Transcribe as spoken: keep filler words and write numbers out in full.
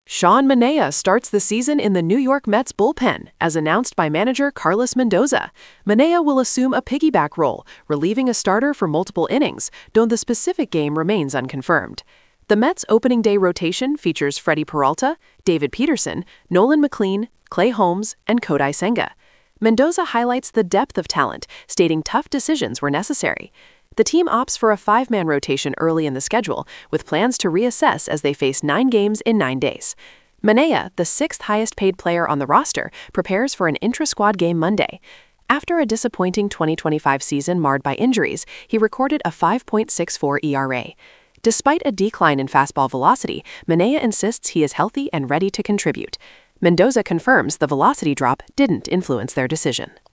Sean Manaea starts the season in the New York Mets bullpen, as announced by manager Carlos Mendoza. Manaea will assume a piggyback role, relieving a starter for multiple innings, though the specific game remains unconfirmed. The Mets' opening day rotation features Freddie Peralta, David Peterson, Nolan McLean, Clay Holmes, and Kodai Senga. Mendoza highlights the depth of talent, stating tough decisions were necessary. The team opts for a five-man rotation early in the schedule, with plans to reassess as they face nine games in nine days. Manaea, the sixth highest-paid player on the roster, prepares for an intra-squad game Monday. After a disappointing twenty twenty-five season marred by injuries, he recorded a five point six four E R A. Despite a decline in fastball velocity, Manaea insists he is healthy and ready to contribute. Mendoza confirms the velocity drop didn't influence their decision.